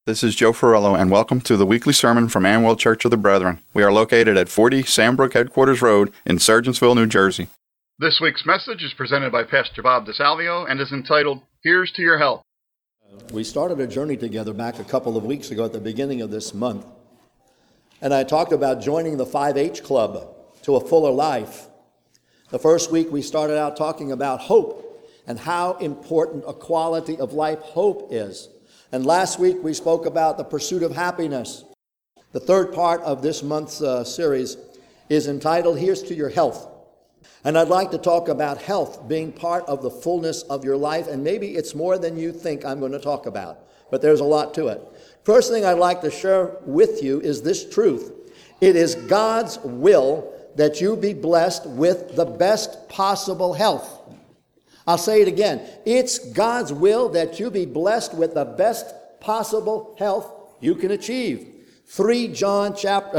This is Joe Ferrello, and welcome to the weekly sermon from Amwell Church of the Brethren. We are located at 40 Sandbrook Headquarters Road in Sergeantsville, New Jersey. This week's message is presented by Pastor Bob DeSalvio and is entitled, Here's to Your Health. We started a journey together back a couple of weeks ago at the beginning of this month, and I talked about joining the 5-H Club to a fuller life. The first week we started out talking about hope and how important a quality of life hope is. And last week we spoke about the pursuit of happiness. The third part of this month's series is entitled, Here's to Your Health. And I'd like to talk about health being part of the fullness of your life, and maybe it's more than you think I'm going to talk about, but there's a lot to it. First thing I'd like to share with you is this truth. It is God's will that you be blessed with the best possible health. I'll say it again. It's God's will that you be blessed with the best possible health you can achieve. 3 John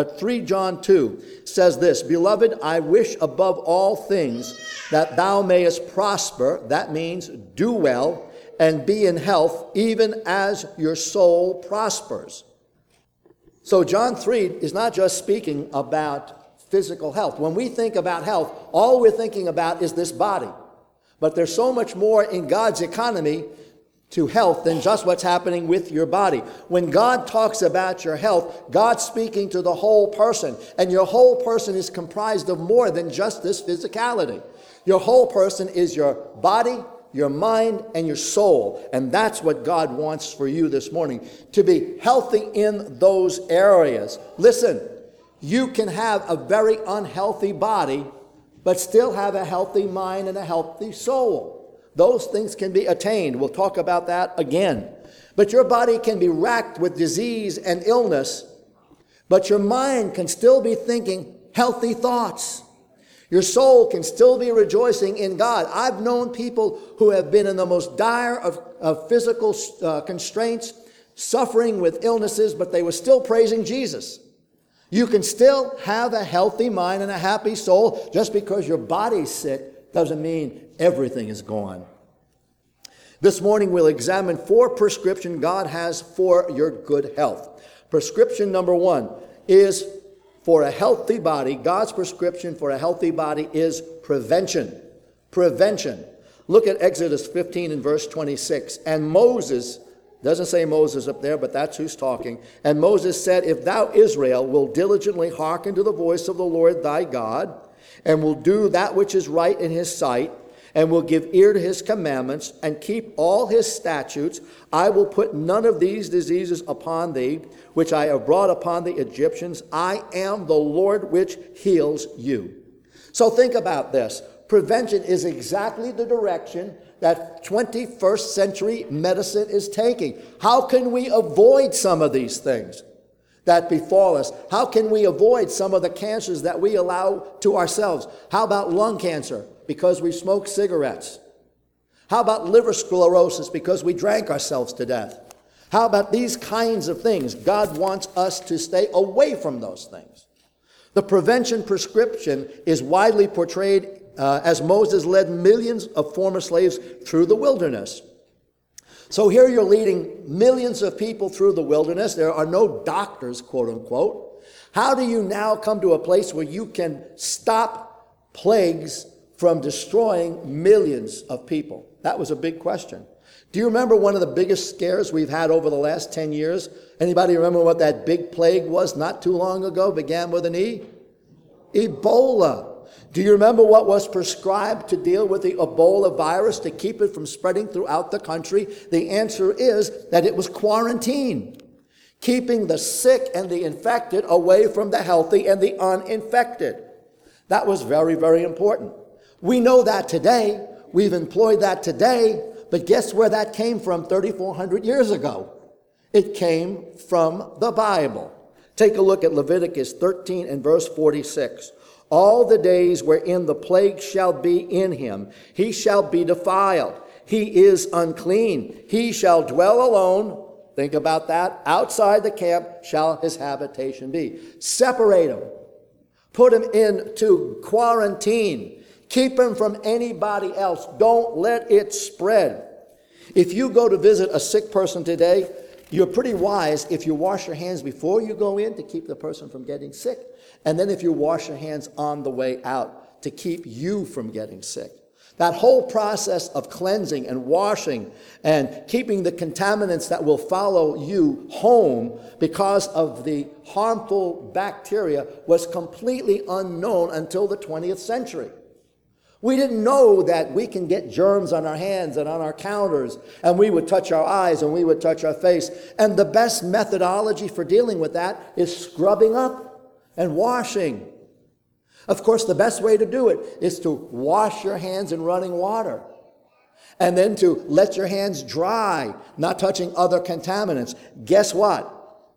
2 says this, Beloved, I wish above all things that thou mayest prosper, that means do well, and be in health, even as your soul prospers. So John 3 is not just speaking about physical health. When we think about health, all we're thinking about is this body. But there's so much more in God's economy to health than just what's happening with your body. When God talks about your health, God's speaking to the whole person. And your whole person is comprised of more than just this physicality. Your whole person is your body, your mind, and your soul. And that's what God wants for you this morning, to be healthy in those areas. Listen, you can have a very unhealthy body, but still have a healthy mind and a healthy soul. Those things can be attained. We'll talk about that again. But your body can be racked with disease and illness, but your mind can still be thinking healthy thoughts. Your soul can still be rejoicing in God. I've known people who have been in the most dire of physical constraints, suffering with illnesses, but they were still praising Jesus. You can still have a healthy mind and a happy soul. Just because your body's sick doesn't mean everything is gone. This morning we'll examine 4 prescriptions God has for your good health. Prescription number 1 is for a healthy body. God's prescription for a healthy body is prevention. Prevention. Look at Exodus 15 and verse 26. And Moses, doesn't say Moses up there, but that's who's talking. And Moses said, If thou, Israel, will diligently hearken to the voice of the Lord thy God, and will do that which is right in his sight, and will give ear to his commandments, and keep all his statutes, I will put none of these diseases upon thee, which I have brought upon the Egyptians. I am the Lord which heals you. So think about this. Prevention is exactly the direction that 21st century medicine is taking. How can we avoid some of these things that befall us? How can we avoid some of the cancers that we allow to ourselves? How about lung cancer because we smoke cigarettes? How about liver sclerosis because we drank ourselves to death? How about these kinds of things? God wants us to stay away from those things. The prevention prescription is widely portrayed as Moses led millions of former slaves through the wilderness. So here you're leading millions of people through the wilderness. There are no doctors, quote unquote. How do you now come to a place where you can stop plagues from destroying millions of people? That was a big question. Do you remember one of the biggest scares we've had over the last 10 years? Anybody remember what that big plague was not too long ago? Began with an E? Ebola. Do you remember what was prescribed to deal with the Ebola virus to keep it from spreading throughout the country? The answer is that it was quarantine, keeping the sick and the infected away from the healthy and the uninfected. That was very, very important. We know that today. We've employed that today. But guess where that came from 3,400 years ago? It came from the Bible. Take a look at Leviticus 13 and verse 46. All the days wherein the plague shall be in him, he shall be defiled. He is unclean. He shall dwell alone. Think about that. Outside the camp shall his habitation be. Separate him. Put him into quarantine. Keep him from anybody else. Don't let it spread. If you go to visit a sick person today, you're pretty wise if you wash your hands before you go in to keep the person from getting sick, and then if you wash your hands on the way out to keep you from getting sick. That whole process of cleansing and washing and keeping the contaminants that will follow you home because of the harmful bacteria was completely unknown until the 20th century. We didn't know that we can get germs on our hands and on our counters, and we would touch our eyes and we would touch our face. And the best methodology for dealing with that is scrubbing up and washing. Of course, the best way to do it is to wash your hands in running water and then to let your hands dry, not touching other contaminants. Guess what?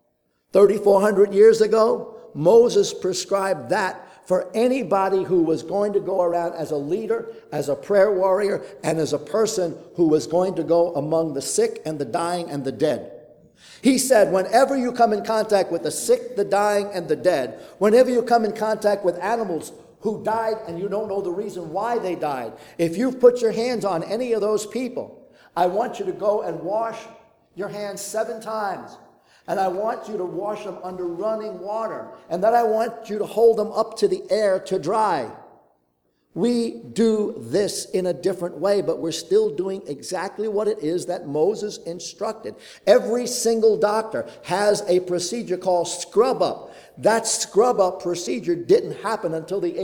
3,400 years ago, Moses prescribed that for anybody who was going to go around as a leader, as a prayer warrior, and as a person who was going to go among the sick and the dying and the dead. He said, whenever you come in contact with the sick, the dying, and the dead, whenever you come in contact with animals who died and you don't know the reason why they died, if you've put your hands on any of those people, I want you to go and wash your hands 7 times. And I want you to wash them under running water. And then I want you to hold them up to the air to dry. We do this in a different way, but we're still doing exactly what it is that Moses instructed. Every single doctor has a procedure called scrub up. That scrub up procedure didn't happen until the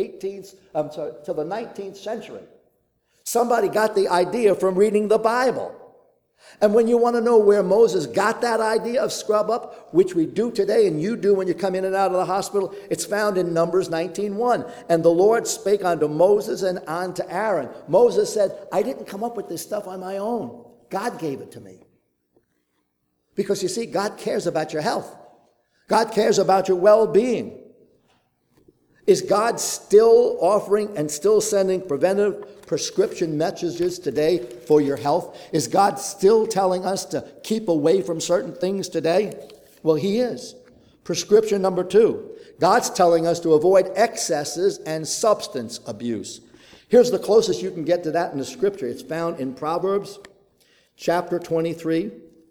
19th century. Somebody got the idea from reading the Bible. And when you want to know where Moses got that idea of scrub up, which we do today and you do when you come in and out of the hospital, it's found in Numbers 19:1. And the Lord spake unto Moses and unto Aaron. Moses said, I didn't come up with this stuff on my own. God gave it to me. Because you see, God cares about your health. God cares about your well-being. Is God still offering and still sending preventive prescription messages today for your health? Is God still telling us to keep away from certain things today? Well, he is. Prescription number 2. God's telling us to avoid excesses and substance abuse. Here's the closest you can get to that in the scripture. It's found in Proverbs chapter 23,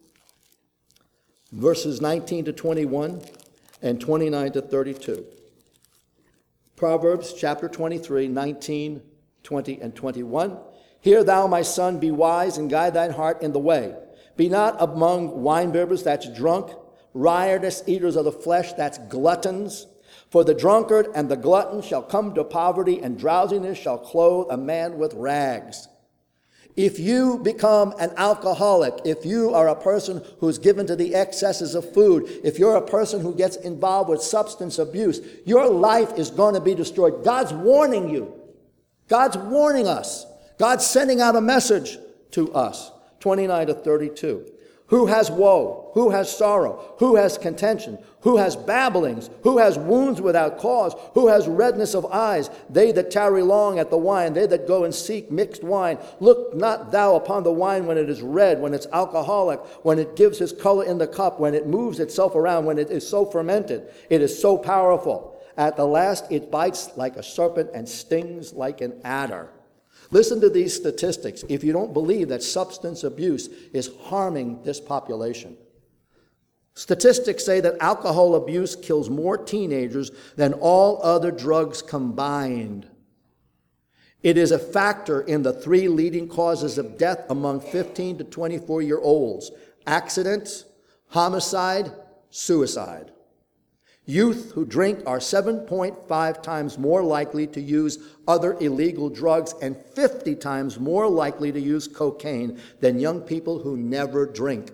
verses 19 to 21 and 29 to 32. Proverbs chapter 23, 19, 20, and 21. Hear thou, my son, be wise and guide thine heart in the way. Be not among winebibbers, that's drunk, riotous eaters of the flesh, that's gluttons. For the drunkard and the glutton shall come to poverty, and drowsiness shall clothe a man with rags. If you become an alcoholic, if you are a person who's given to the excesses of food, if you're a person who gets involved with substance abuse, your life is going to be destroyed. God's warning you. God's warning us. God's sending out a message to us. 29 to 32. Who has woe? Who has sorrow? Who has contention? Who has babblings? Who has wounds without cause? Who has redness of eyes? They that tarry long at the wine, they that go and seek mixed wine. Look not thou upon the wine when it is red, when it's alcoholic, when it gives his color in the cup, when it moves itself around, when it is so fermented. It is so powerful. At the last it bites like a serpent and stings like an adder. Listen to these statistics if you don't believe that substance abuse is harming this population. Statistics say that alcohol abuse kills more teenagers than all other drugs combined. It is a factor in the 3 leading causes of death among 15 to 24-year-olds: accidents, homicide, suicide. Youth who drink are 7.5 times more likely to use other illegal drugs and 50 times more likely to use cocaine than young people who never drink.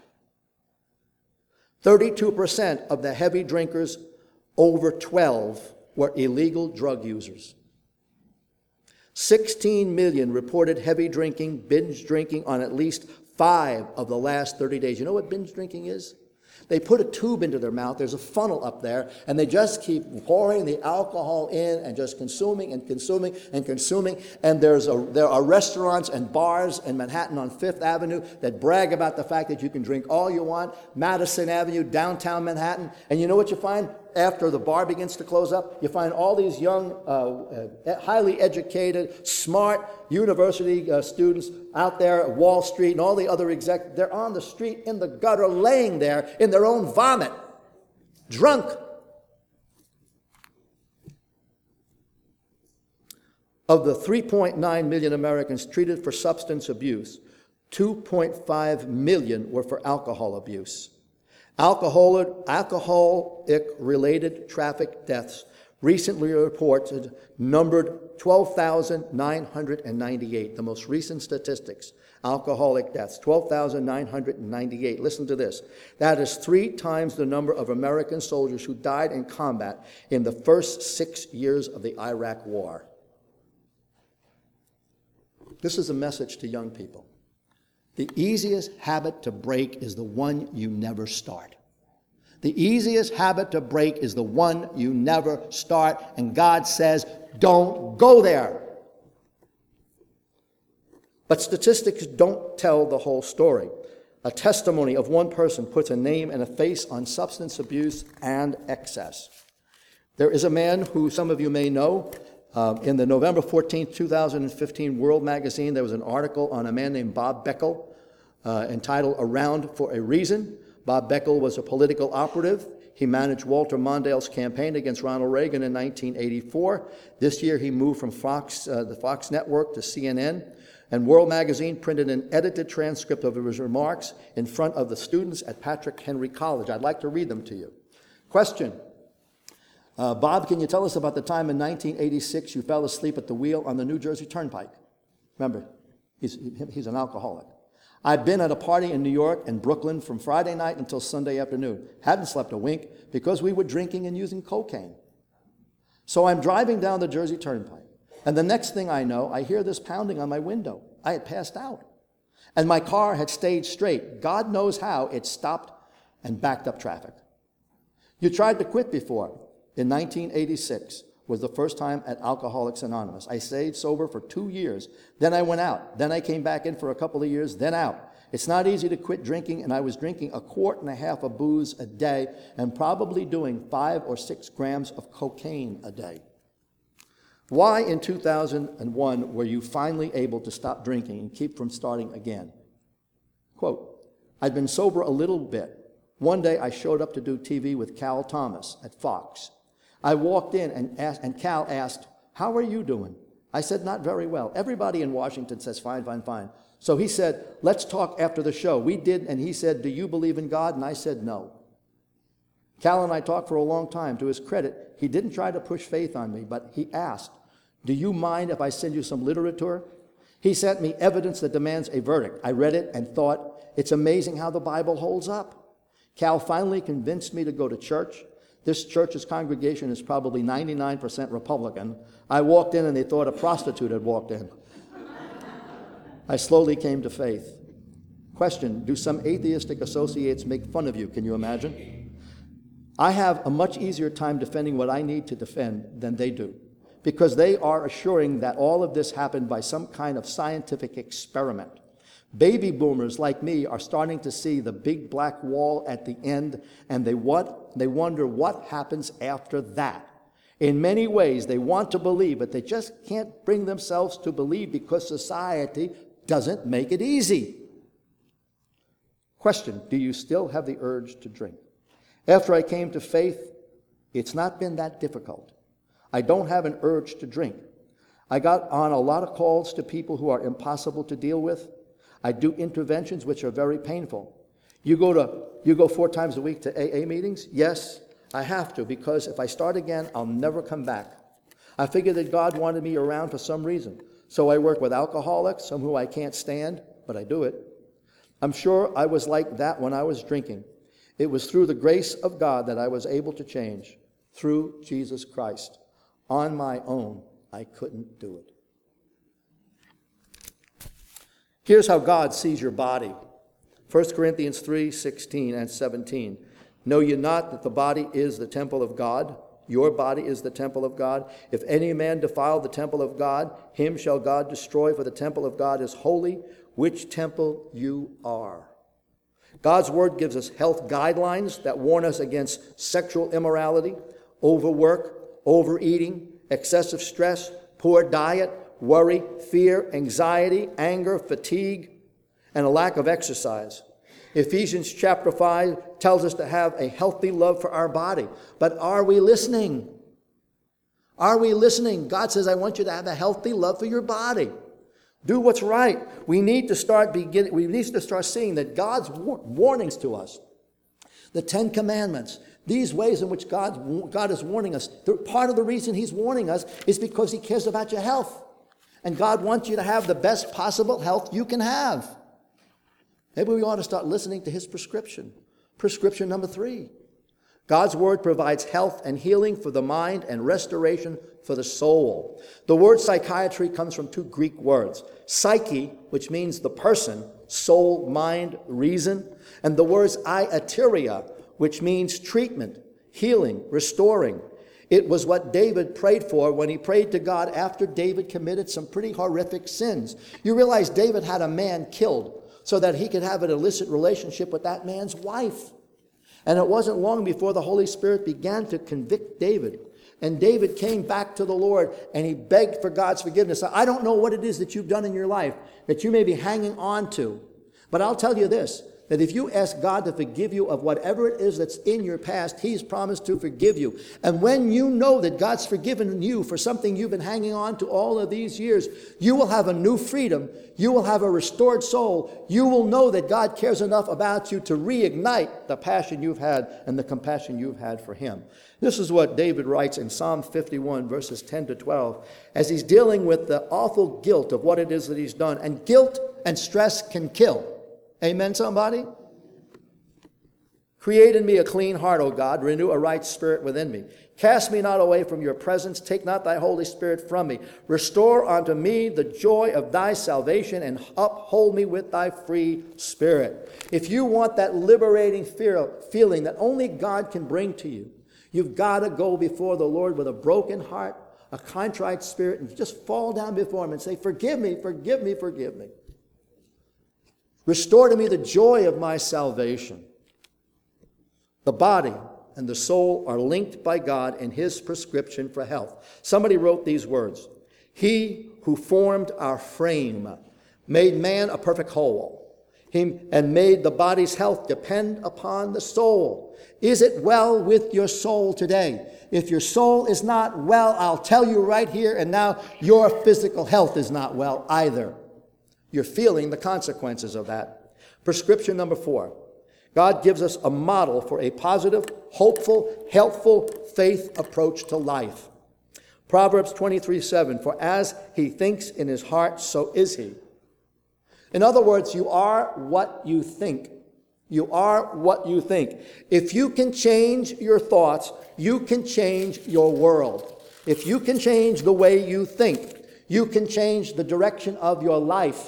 32% of the heavy drinkers over 12 were illegal drug users. 16 million reported heavy drinking, binge drinking on at least 5 of the last 30 days. You know what binge drinking is? They put a tube into their mouth, there's a funnel up there, and they just keep pouring the alcohol in and just consuming and consuming and consuming. And there are restaurants and bars in Manhattan on 5th Avenue that brag about the fact that you can drink all you want. Madison Avenue, downtown Manhattan. And you know what you find? after the bar begins to close up, you find all these young, highly educated, smart university students out there at Wall Street and all the other executives. They're on the street in the gutter, laying there in their own vomit, drunk. Of the 3.9 million Americans treated for substance abuse, 2.5 million were for alcohol abuse. Alcoholic-related traffic deaths recently reported numbered 12,998, the most recent statistics. Alcoholic deaths, 12,998. Listen to this. That is 3 times the number of American soldiers who died in combat in the first 6 years of the Iraq War. This is a message to young people. The easiest habit to break is the one you never start. The easiest habit to break is the one you never start, and God says, don't go there. But statistics don't tell the whole story. A testimony of one person puts a name and a face on substance abuse and excess. There is a man who some of you may know. In the November 14, 2015 World Magazine, there was an article on a man named Bob Beckel entitled Around for a Reason. Bob Beckel was a political operative. He managed Walter Mondale's campaign against Ronald Reagan in 1984. This year he moved from the Fox network to CNN. And World Magazine printed an edited transcript of his remarks in front of the students at Patrick Henry College. I'd like to read them to you. Question. Bob, can you tell us about the time in 1986 you fell asleep at the wheel on the New Jersey Turnpike? Remember, he's an alcoholic. I've been at a party in New York and Brooklyn from Friday night until Sunday afternoon. Hadn't slept a wink because we were drinking and using cocaine. So I'm driving down the Jersey Turnpike, and the next thing I know, I hear this pounding on my window. I had passed out, and my car had stayed straight. God knows how it stopped and backed up traffic. You tried to quit before. In 1986 was the first time at Alcoholics Anonymous. I stayed sober for 2 years. Then I went out. Then I came back in for a couple of years, then out. It's not easy to quit drinking, and I was drinking 1.5 quarts of booze a day and probably doing 5 or 6 grams of cocaine a day. Why in 2001 were you finally able to stop drinking and keep from starting again? Quote, I'd been sober a little bit. One day I showed up to do TV with Cal Thomas at Fox. I walked in and Cal asked, how are you doing? I said, not very well. Everybody in Washington says, fine, fine, fine. So he said, let's talk after the show. We did, and he said, do you believe in God? And I said, no. Cal and I talked for a long time. To his credit, he didn't try to push faith on me, but he asked, do you mind if I send you some literature? He sent me evidence that demands a verdict. I read it and thought, it's amazing how the Bible holds up. Cal finally convinced me to go to church. This church's congregation is probably 99% Republican. I walked in and they thought a prostitute had walked in. I slowly came to faith. Question, do some atheistic associates make fun of you? Can you imagine? I have a much easier time defending what I need to defend than they do, because they are assuring that all of this happened by some kind of scientific experiment. Baby boomers like me are starting to see the big black wall at the end, and they wonder what happens after that. In many ways, they want to believe, but they just can't bring themselves to believe because society doesn't make it easy. Question, do you still have the urge to drink? After I came to faith, it's not been that difficult. I don't have an urge to drink. I got on a lot of calls to people who are impossible to deal with. I do interventions which are very painful. You go 4 times a week to AA meetings? Yes, I have to, because if I start again, I'll never come back. I figured that God wanted me around for some reason. So I work with alcoholics, some who I can't stand, but I do it. I'm sure I was like that when I was drinking. It was through the grace of God that I was able to change, through Jesus Christ. On my own, I couldn't do it. Here's how God sees your body. 1 Corinthians 3:16 and 17. Know ye not that the body is the temple of God? Your body is the temple of God. If any man defile the temple of God, him shall God destroy, for the temple of God is holy, which temple you are. God's word gives us health guidelines that warn us against sexual immorality, overwork, overeating, excessive stress, poor diet, worry, fear, anxiety, anger, fatigue, and a lack of exercise. Ephesians chapter 5 tells us to have a healthy love for our body. But are we listening? Are we listening? God says, I want you to have a healthy love for your body. Do what's right. We need to start seeing that God's warnings to us, the 10 Commandments, these ways in which God is warning us. Part of the reason he's warning us is because he cares about your health. And God wants you to have the best possible health you can have. Maybe we ought to start listening to his prescription. Prescription number 3. God's word provides health and healing for the mind and restoration for the soul. The word psychiatry comes from 2 Greek words. Psyche, which means the person, soul, mind, reason, and the words iateria, which means treatment, healing, restoring. It was what David prayed for when he prayed to God after David committed some pretty horrific sins. You realize David had a man killed so that he could have an illicit relationship with that man's wife. And it wasn't long before the Holy Spirit began to convict David. And David came back to the Lord and he begged for God's forgiveness. I don't know what it is that you've done in your life that you may be hanging on to. But I'll tell you this, that if you ask God to forgive you of whatever it is that's in your past, he's promised to forgive you. And when you know that God's forgiven you for something you've been hanging on to all of these years, you will have a new freedom. You will have a restored soul. You will know that God cares enough about you to reignite the passion you've had and the compassion you've had for him. This is what David writes in Psalm 51, verses 10 to 12, as he's dealing with the awful guilt of what it is that he's done. And guilt and stress can kill. Amen, somebody? Create in me a clean heart, O God. Renew a right spirit within me. Cast me not away from your presence. Take not thy Holy Spirit from me. Restore unto me the joy of thy salvation and uphold me with thy free spirit. If you want that liberating feeling that only God can bring to you, you've got to go before the Lord with a broken heart, a contrite spirit, and just fall down before him and say, forgive me, forgive me, forgive me. Restore to me the joy of my salvation. The body and the soul are linked by God in his prescription for health. Somebody wrote these words. He who formed our frame made man a perfect whole, and made the body's health depend upon the soul. Is it well with your soul today? If your soul is not well, I'll tell you right here and now, your physical health is not well either. You're feeling the consequences of that. Prescription number 4. God gives us a model for a positive, hopeful, healthful faith approach to life. Proverbs 23:7, for as he thinks in his heart, so is he. In other words, you are what you think. You are what you think. If you can change your thoughts, you can change your world. If you can change the way you think, you can change the direction of your life.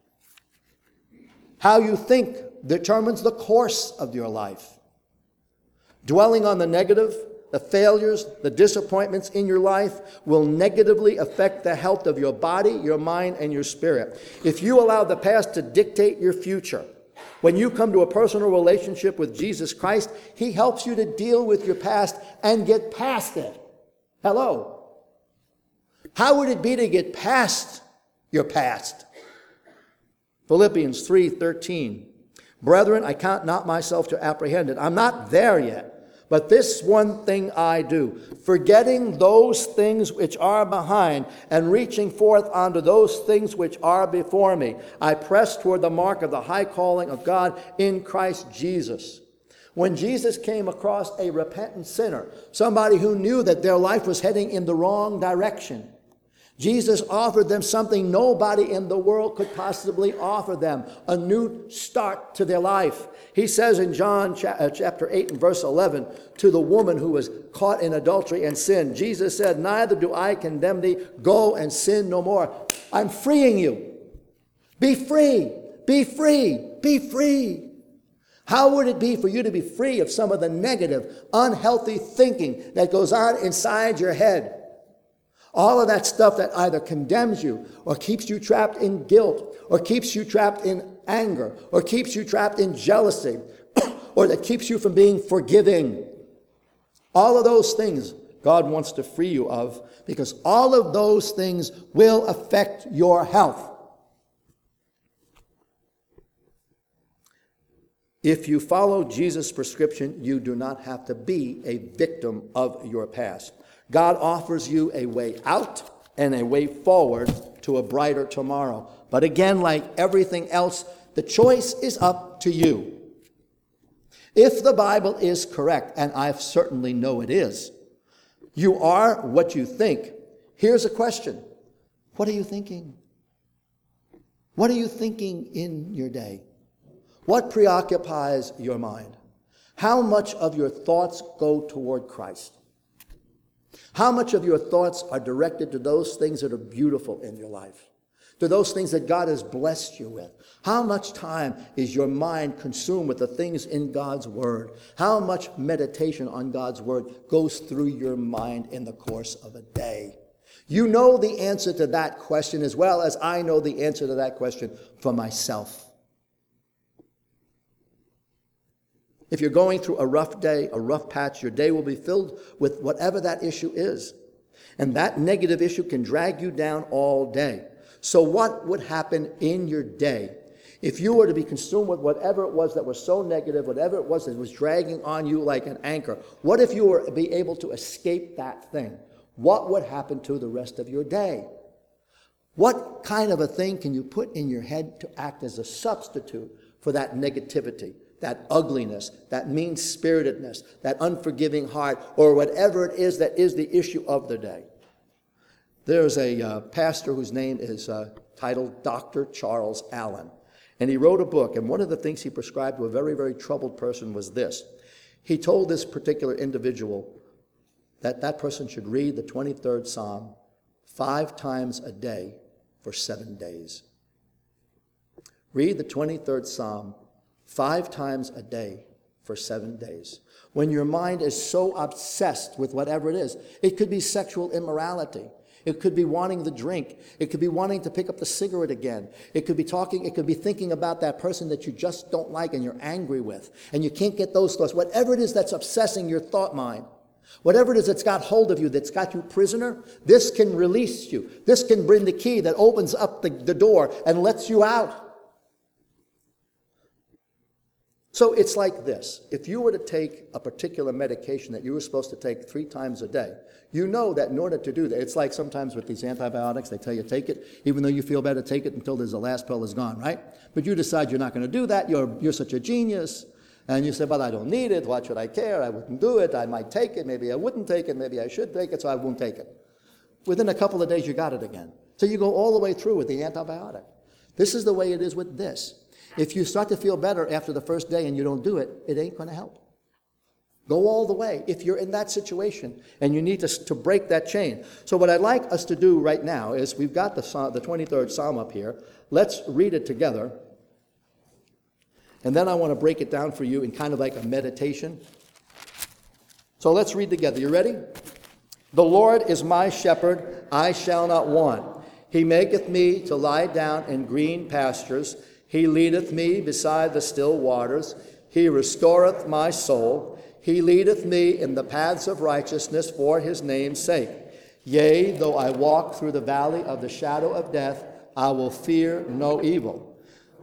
How you think determines the course of your life. Dwelling on the negative, the failures, the disappointments in your life will negatively affect the health of your body, your mind, and your spirit. If you allow the past to dictate your future, when you come to a personal relationship with Jesus Christ, he helps you to deal with your past and get past it. Hello. How would it be to get past your past? Philippians 3:13. Brethren, I count not myself to apprehend it. I'm not there yet. But this one thing I do, forgetting those things which are behind and reaching forth unto those things which are before me, I press toward the mark of the high calling of God in Christ Jesus. When Jesus came across a repentant sinner, somebody who knew that their life was heading in the wrong direction, Jesus offered them something nobody in the world could possibly offer them, a new start to their life. He says in John chapter 8 and verse 11, to the woman who was caught in adultery and sin, Jesus said, neither do I condemn thee, go and sin no more. I'm freeing you. Be free, be free, be free. How would it be for you to be free of some of the negative, unhealthy thinking that goes on inside your head? All of that stuff that either condemns you or keeps you trapped in guilt or keeps you trapped in anger, or keeps you trapped in jealousy, or that keeps you from being forgiving. All of those things God wants to free you of, because all of those things will affect your health. If you follow Jesus' prescription, you do not have to be a victim of your past. God offers you a way out and a way forward to a brighter tomorrow. But again, like everything else, the choice is up to you. If the Bible is correct, and I certainly know it is, you are what you think. Here's a question. What are you thinking? What are you thinking in your day? What preoccupies your mind? How much of your thoughts go toward Christ? How much of your thoughts are directed to those things that are beautiful in your life? To those things that God has blessed you with? How much time is your mind consumed with the things in God's Word? How much meditation on God's Word goes through your mind in the course of a day? You know the answer to that question as well as I know the answer to that question for myself. If you're going through a rough day, a rough patch, your day will be filled with whatever that issue is. And that negative issue can drag you down all day. So what would happen in your day if you were to be consumed with whatever it was that was so negative, whatever it was that was dragging on you like an anchor? What if you were to be able to escape that thing? What would happen to the rest of your day? What kind of a thing can you put in your head to act as a substitute for that negativity, that ugliness, that mean-spiritedness, that unforgiving heart, or whatever it is that is the issue of the day? There's a pastor whose name is titled Dr. Charles Allen. And he wrote a book, and one of the things he prescribed to a very, very troubled person was this. He told this particular individual that that person should read the 23rd Psalm 5 times a day for 7 days. Read the 23rd Psalm 5 times a day for 7 days. When your mind is so obsessed with whatever it is, it could be sexual immorality. It could be wanting the drink. It could be wanting to pick up the cigarette again. It could be thinking about that person that you just don't like and you're angry with. And you can't get those thoughts. Whatever it is that's obsessing your thought mind, whatever it is that's got hold of you, that's got you prisoner, this can release you. This can bring the key that opens up the door and lets you out. So it's like this. If you were to take a particular medication that you were supposed to take 3 times a day, you know that in order to do that, it's like sometimes with these antibiotics, they tell you take it, even though you feel better, take it until the last pill is gone, right? But you decide you're not going to do that. You're such a genius. And you say, but I don't need it. Why should I care? I wouldn't do it. I might take it. Maybe I wouldn't take it. Maybe I should take it, so I won't take it. Within a couple of days, you got it again. So you go all the way through with the antibiotic. This is the way it is with this. If you start to feel better after the first day and you don't do it, it ain't going to help. Go all the way if you're in that situation and you need to break that chain. So what I'd like us to do right now is we've got the 23rd Psalm up here. Let's read it together. And then I want to break it down for you in kind of like a meditation. So let's read together. You ready? The Lord is my shepherd, I shall not want. He maketh me to lie down in green pastures. He leadeth me beside the still waters. He restoreth my soul. He leadeth me in the paths of righteousness for his name's sake. Yea, though I walk through the valley of the shadow of death, I will fear no evil.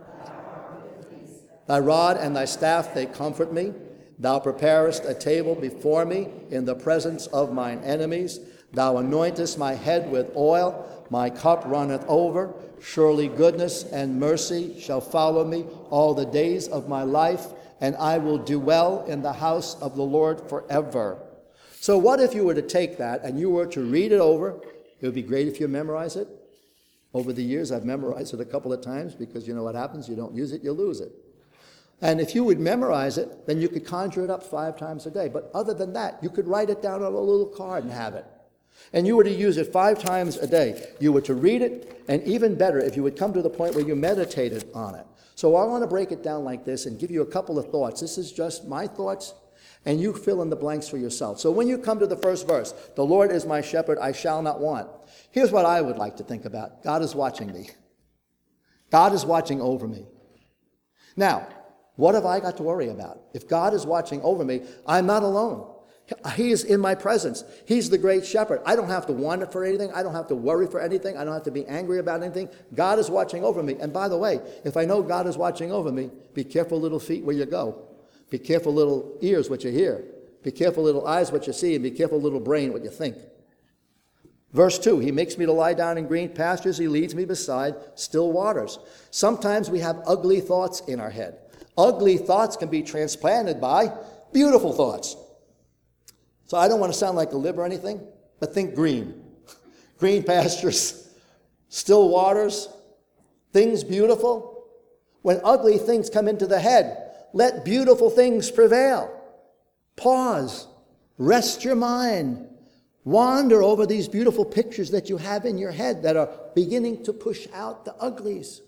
Thy rod and thy staff, they comfort me. Thou preparest a table before me in the presence of mine enemies. Thou anointest my head with oil. My cup runneth over. Surely goodness and mercy shall follow me all the days of my life, and I will do well in the house of the Lord forever. So what if you were to take that and you were to read it over? It would be great if you memorize it. Over the years, I've memorized it a couple of times because you know what happens? You don't use it, you lose it. And if you would memorize it, then you could conjure it up 5 times a day. But other than that, you could write it down on a little card and have it. And you were to use it 5 times a day. You were to read it, and even better, if you would come to the point where you meditated on it. So I want to break it down like this and give you a couple of thoughts. This is just my thoughts, and you fill in the blanks for yourself. So when you come to the first verse, the Lord is my shepherd, I shall not want. Here's what I would like to think about. God is watching me. God is watching over me. Now, what have I got to worry about? If God is watching over me, I'm not alone. He is in my presence. He's the great shepherd. I don't have to wander for anything. I don't have to worry for anything. I don't have to be angry about anything. God is watching over me. And by the way, if I know God is watching over me, be careful, little feet, where you go. Be careful, little ears, what you hear. Be careful, little eyes, what you see. And be careful, little brain, what you think. Verse 2, he makes me to lie down in green pastures. He leads me beside still waters. Sometimes we have ugly thoughts in our head. Ugly thoughts can be transplanted by beautiful thoughts. So I don't want to sound like a lib or anything, but think green. Green pastures, still waters, things beautiful. When ugly things come into the head, let beautiful things prevail. Pause. Rest your mind. Wander over these beautiful pictures that you have in your head that are beginning to push out the uglies.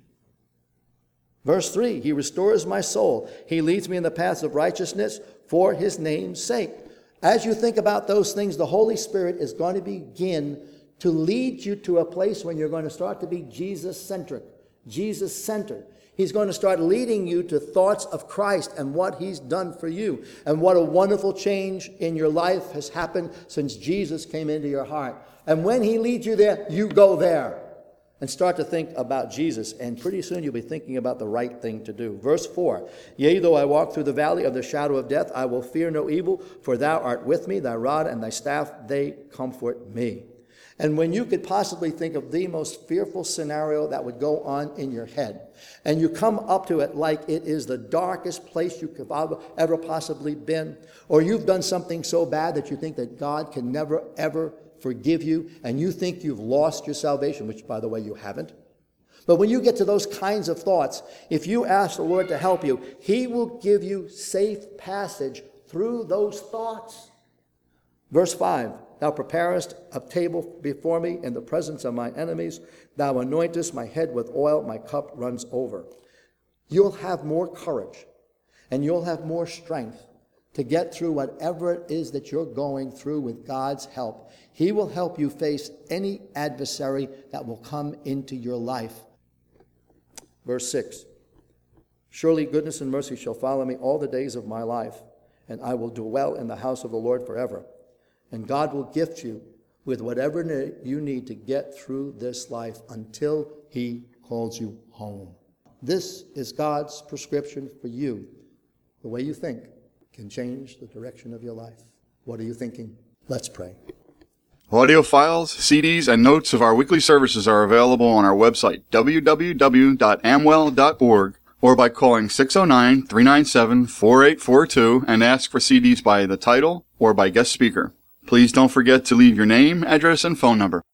Verse 3, he restores my soul. He leads me in the paths of righteousness for his name's sake. As you think about those things, the Holy Spirit is going to begin to lead you to a place when you're going to start to be Jesus-centric, Jesus-centered. He's going to start leading you to thoughts of Christ and what he's done for you, and what a wonderful change in your life has happened since Jesus came into your heart. And when he leads you there, you go there and start to think about Jesus. And pretty soon you'll be thinking about the right thing to do. Verse 4, yea, though I walk through the valley of the shadow of death, I will fear no evil, for thou art with me, thy rod and thy staff, they comfort me. And when you could possibly think of the most fearful scenario that would go on in your head, and you come up to it like it is the darkest place you could ever possibly been, or you've done something so bad that you think that God can never, ever forgive you, and you think you've lost your salvation, which, by the way, you haven't. But when you get to those kinds of thoughts, if you ask the Lord to help you, he will give you safe passage through those thoughts. Verse 5, thou preparest a table before me in the presence of my enemies. Thou anointest my head with oil, my cup runs over. You'll have more courage and you'll have more strength to get through whatever it is that you're going through with God's help. He will help you face any adversary that will come into your life. Verse 6, surely goodness and mercy shall follow me all the days of my life, and I will dwell in the house of the Lord forever. And God will gift you with whatever you need to get through this life until he calls you home. This is God's prescription for you. The way you think can change the direction of your life. What are you thinking? Let's pray. Audio files, CDs, and notes of our weekly services are available on our website, www.amwell.org, or by calling 609-397-4842 and ask for CDs by the title or by guest speaker. Please don't forget to leave your name, address, and phone number.